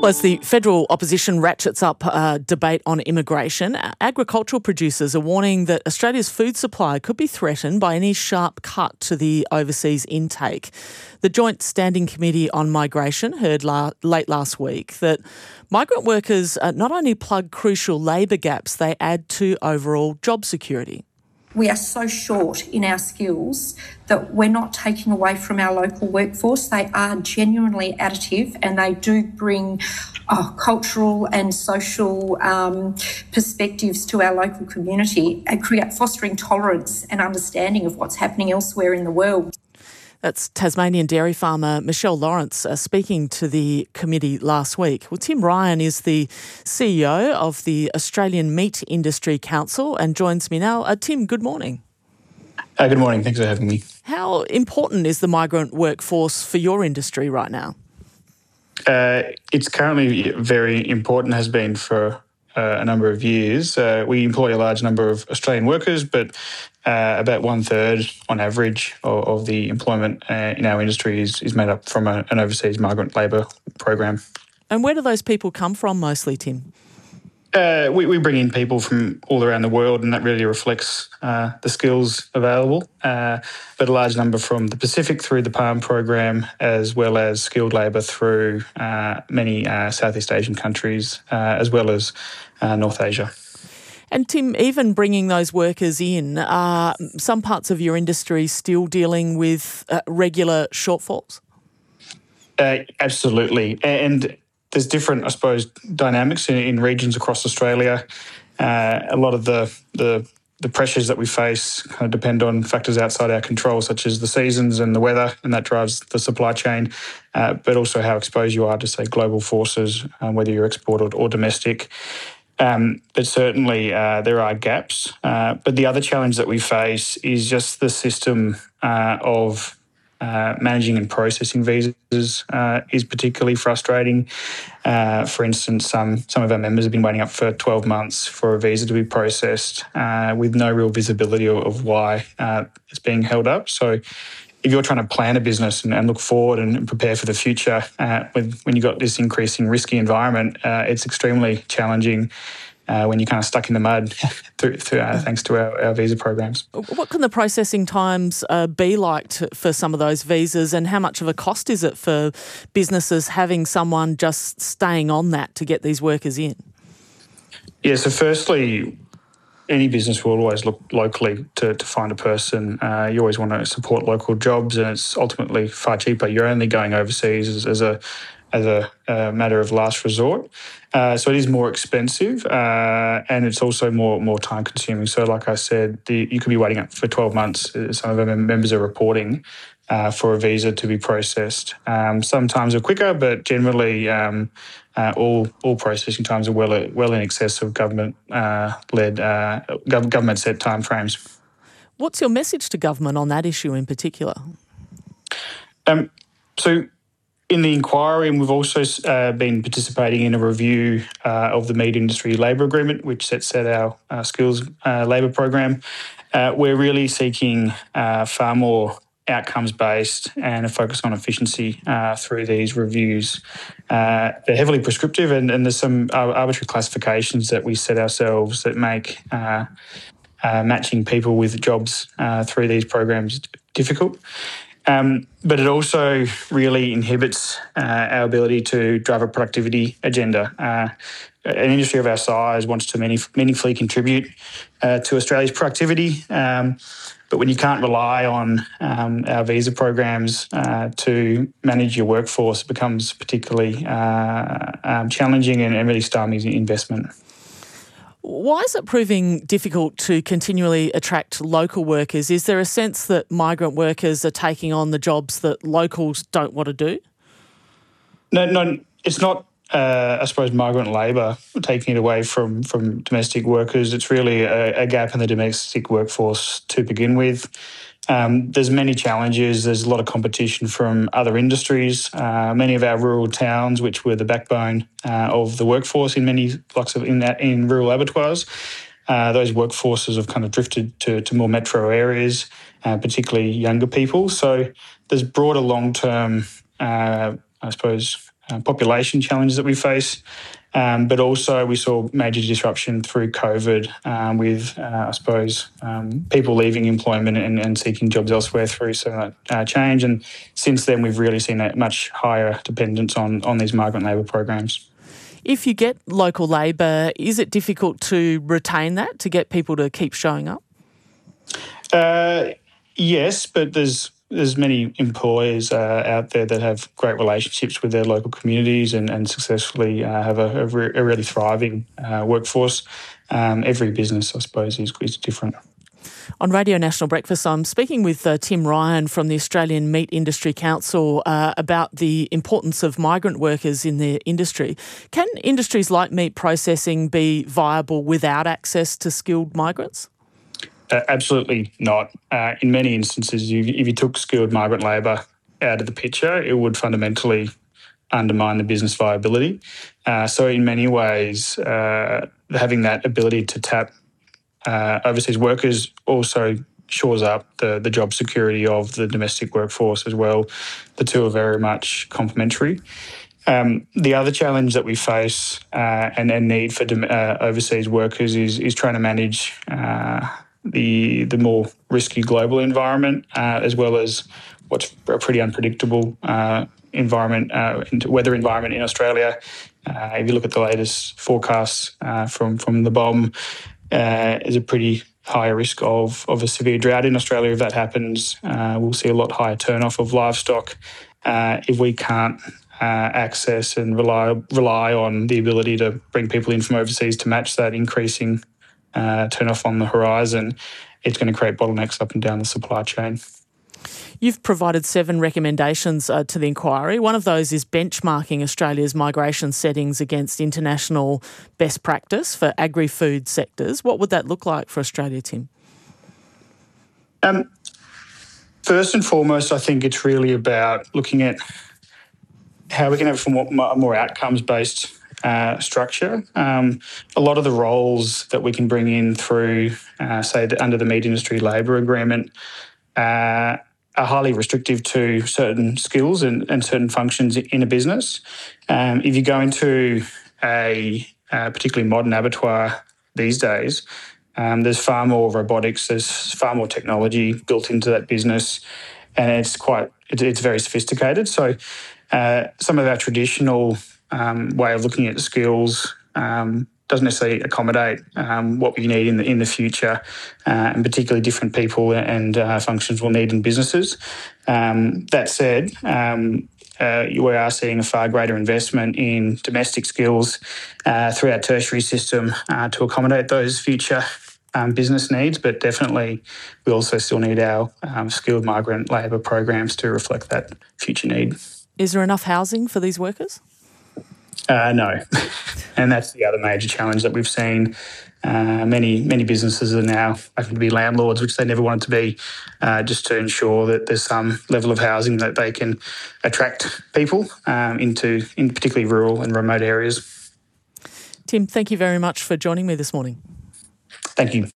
Well, as the federal opposition ratchets up debate on immigration, agricultural producers are warning that Australia's food supply could be threatened by any sharp cut to the overseas intake. The Joint Standing Committee on Migration heard late last week that migrant workers not only plug crucial labour gaps, they add to overall job security. We are so short in our skills that we're not taking away from our local workforce. They are genuinely additive and they do bring cultural and social perspectives to our local community and fostering tolerance and understanding of what's happening elsewhere in the world. That's Tasmanian dairy farmer Michelle Lawrence speaking to the committee last week. Well, Tim Ryan is the CEO of the Australian Meat Industry Council and joins me now. Tim, good morning. Good morning. Thanks for having me. How important is the migrant workforce for your industry right now? It's currently very important, has been for a number of years. We employ a large number of Australian workers, but about 1/3 on average of the employment in our industry is made up from an overseas migrant labour program. And where do those people come from mostly, Tim? We bring in people from all around the world, and that really reflects the skills available. But a large number from the Pacific through the PALM program, as well as skilled labour through many Southeast Asian countries, as well as North Asia. And Tim, even bringing those workers in, are some parts of your industry still dealing with regular shortfalls? Absolutely. And there's different, I suppose, dynamics in regions across Australia. A lot of the pressures that we face kind of depend on factors outside our control, such as the seasons and the weather, and that drives the supply chain, but also how exposed you are to, say, global forces, whether you're export or domestic. But certainly there are gaps. But the other challenge that we face is just the system of managing and processing visas is particularly frustrating. For instance, some of our members have been waiting up for 12 months for a visa to be processed with no real visibility of why it's being held up. So if you're trying to plan a business and look forward and prepare for the future, when you've got this increasing risky environment, it's extremely challenging when you're kind of stuck in the mud thanks to our visa programs. What can the processing times be like for some of those visas, and how much of a cost is it for businesses having someone just staying on that to get these workers in? Yeah, so firstly, any business will always look locally to find a person. You always want to support local jobs, and it's ultimately far cheaper. You're only going overseas as a matter of last resort. So it is more expensive, and it's also more time consuming. So like I said, you could be waiting up for 12 months. Some of our members are reporting for a visa to be processed. Sometimes are quicker, but generally all processing times are well in excess of government-led, government-set timeframes. What's your message to government on that issue in particular? So in the inquiry, and we've also been participating in a review of the Meat Industry Labour Agreement, which sets out our skills labour program. We're really seeking far more outcomes-based and a focus on efficiency through these reviews. They're heavily prescriptive, and there's some arbitrary classifications that we set ourselves that make matching people with jobs through these programs difficult. But it also really inhibits our ability to drive a productivity agenda. An industry of our size wants to meaningfully contribute to Australia's productivity, but when you can't rely on our visa programs to manage your workforce, it becomes particularly challenging and really stymies investment. Why is it proving difficult to continually attract local workers? Is there a sense that migrant workers are taking on the jobs that locals don't want to do? No, it's not, I suppose, migrant labour taking it away from domestic workers. It's really a gap in the domestic workforce to begin with. There's many challenges. There's a lot of competition from other industries. Many of our rural towns, which were the backbone of the workforce in many blocks in rural abattoirs, those workforces have kind of drifted to more metro areas, particularly younger people. So there's broader long-term, I suppose, population challenges that we face. But also we saw major disruption through COVID with, I suppose, people leaving employment and seeking jobs elsewhere through some of that change. And since then, we've really seen a much higher dependence on these migrant labour programs. If you get local labour, is it difficult to retain that, to get people to keep showing up? Yes, but there's many employers out there that have great relationships with their local communities and successfully have a really thriving workforce. Every business, I suppose, is different. On Radio National Breakfast, I'm speaking with Tim Ryan from the Australian Meat Industry Council about the importance of migrant workers in the industry. Can industries like meat processing be viable without access to skilled migrants? Absolutely not. In many instances, if you took skilled migrant labour out of the picture, it would fundamentally undermine the business viability. So in many ways, having that ability to tap overseas workers also shores up the job security of the domestic workforce as well. The two are very much complementary. The other challenge that we face and need for overseas workers is trying to manage the more risky global environment, as well as what's a pretty unpredictable environment, weather environment in Australia. If you look at the latest forecasts from the BOM, there's a pretty high risk of a severe drought in Australia. If that happens, we'll see a lot higher turn-off of livestock. If we can't access and rely on the ability to bring people in from overseas to match that increasing turn-off on the horizon, it's going to create bottlenecks up and down the supply chain. You've provided 7 recommendations to the inquiry. One of those is benchmarking Australia's migration settings against international best practice for agri-food sectors. What would that look like for Australia, Tim? First and foremost, I think it's really about looking at how we can have a more outcomes-based structure. A lot of the roles that we can bring in through, say, under the meat industry labour agreement are highly restrictive to certain skills and certain functions in a business. If you go into a particularly modern abattoir these days, there's far more robotics, there's far more technology built into that business, and it's very sophisticated. So some of our traditional way of looking at skills doesn't necessarily accommodate what we need in the future, and particularly different people and functions we'll need in businesses. That said, we are seeing a far greater investment in domestic skills through our tertiary system to accommodate those future business needs, but definitely we also still need our skilled migrant labour programs to reflect that future need. Is there enough housing for these workers? No, and that's the other major challenge that we've seen. Many businesses are now having to be landlords, which they never wanted to be, just to ensure that there's some level of housing that they can attract people in particularly rural and remote areas. Tim, thank you very much for joining me this morning. Thank you.